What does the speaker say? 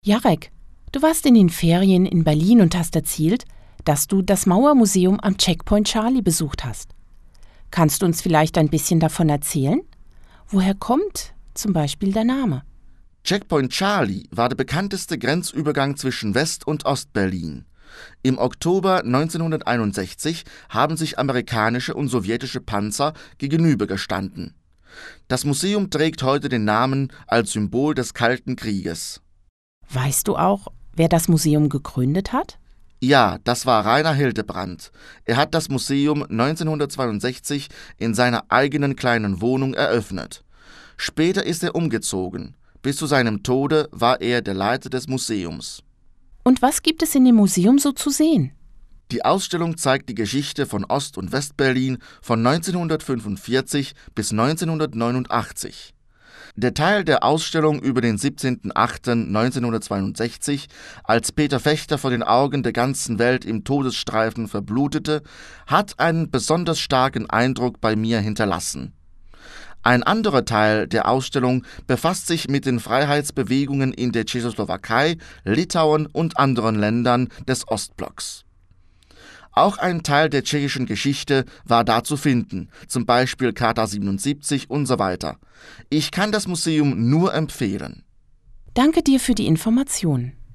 Jarek, du warst in den Ferien in Berlin und hast erzählt, dass du das Mauermuseum am Checkpoint Charlie besucht hast. Kannst du uns vielleicht ein bisschen davon erzählen? Woher kommt zum Beispiel der Name? Checkpoint Charlie war der bekannteste Grenzübergang zwischen West- und Ostberlin. Im Oktober 1961 haben sich amerikanische und sowjetische Panzer gegenübergestanden. Das Museum trägt heute den Namen als Symbol des Kalten Krieges. Weißt du auch, wer das Museum gegründet hat? Ja, das war Rainer Hildebrand. Er hat das Museum 1962 in seiner eigenen kleinen Wohnung eröffnet. Später ist er umgezogen. Bis zu seinem Tode war er der Leiter des Museums. Und was gibt es in dem Museum so zu sehen? Die Ausstellung zeigt die Geschichte von Ost- und Westberlin von 1945 bis 1989. Der Teil der Ausstellung über den 17.08.1962, als Peter Fechter vor den Augen der ganzen Welt im Todesstreifen verblutete, hat einen besonders starken Eindruck bei mir hinterlassen. Ein anderer Teil der Ausstellung befasst sich mit den Freiheitsbewegungen in der Tschechoslowakei, Litauen und anderen Ländern des Ostblocks. Auch ein Teil der tschechischen Geschichte war da zu finden, zum Beispiel Charta 77 und so weiter. Ich kann das Museum nur empfehlen. Danke dir für die Informationen.